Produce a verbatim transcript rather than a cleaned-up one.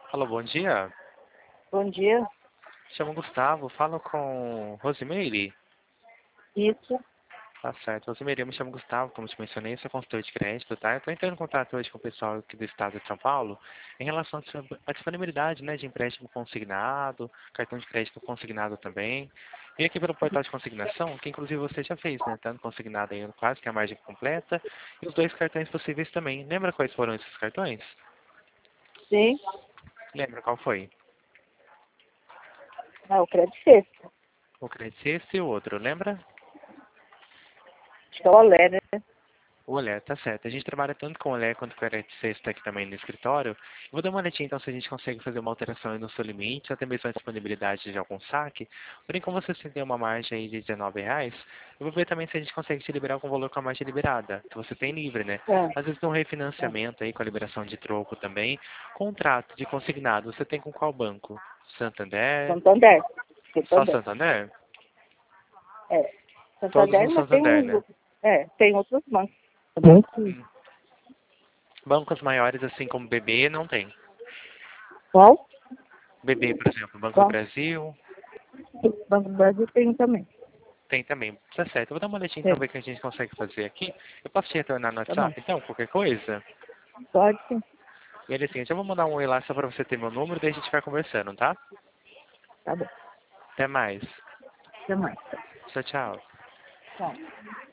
Alô, bom dia. Bom dia. Chamo Gustavo, falo com Rosimeire. Isso. Tá certo. Rosimeire, eu me chamo Gustavo, como te mencionei, sou consultor de crédito, tá? Eu estou entrando em contato hoje com o pessoal aqui do estado de São Paulo em relação à disponibilidade, né, de empréstimo consignado, cartão de crédito consignado também. E aqui pelo portal de consignação, que inclusive você já fez, né? Tanto consignado aí quase que a margem completa, e os dois cartões possíveis também. Lembra quais foram esses cartões? Sim. Lembra qual foi? Ah, o crédito sexta. O Credit Suisse e o outro, lembra? Acho que é o Olé, né? O Olé, tá certo. A gente trabalha tanto com o Olé quanto com o Credit Sexta aqui também no escritório. Eu vou dar uma olhadinha então se a gente consegue fazer uma alteração aí no seu limite, até mesmo a disponibilidade de algum saque. Porém, como você tem uma margem aí de dezenove reais, eu vou ver também se a gente consegue te liberar com valor com a margem liberada, que você tem livre, né? Ah, Às vezes um ah. refinanciamento aí com a liberação de troco também. Contrato de consignado, você tem com qual banco? Santander? Santander. Só Santander. Santander? É. Todos no Santander, mas tem Santander, né? uns. É, tem outros bancos também que. Hum. Bancos maiores assim como B B não tem. Qual? B B, por exemplo, Banco do Qual? Brasil, Banco do Brasil tem também. tem também. Tá certo. Eu vou dar uma olhadinha então, Tem. ver o que a gente consegue fazer aqui. Eu posso te retornar no Tá bom. WhatsApp, então, qualquer coisa? Pode sim. Beleza, eu vou mandar um oi lá só pra você ter meu número, daí a gente vai conversando, tá? Tá bom. Até mais. Até mais. Tchau, tchau. Tchau.